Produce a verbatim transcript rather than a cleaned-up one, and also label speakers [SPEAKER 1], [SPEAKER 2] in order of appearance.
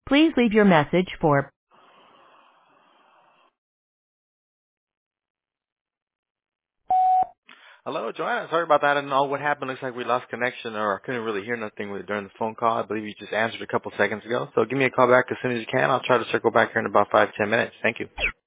[SPEAKER 1] Please leave your message for
[SPEAKER 2] Hello, Joanna. Sorry about that. I don't know what happened. Looks like we lost connection or I couldn't really hear nothing with during the phone call. I believe you just answered a couple seconds ago. So give me a call back as soon as you can. I'll try to circle back here in about five, ten minutes. Thank you.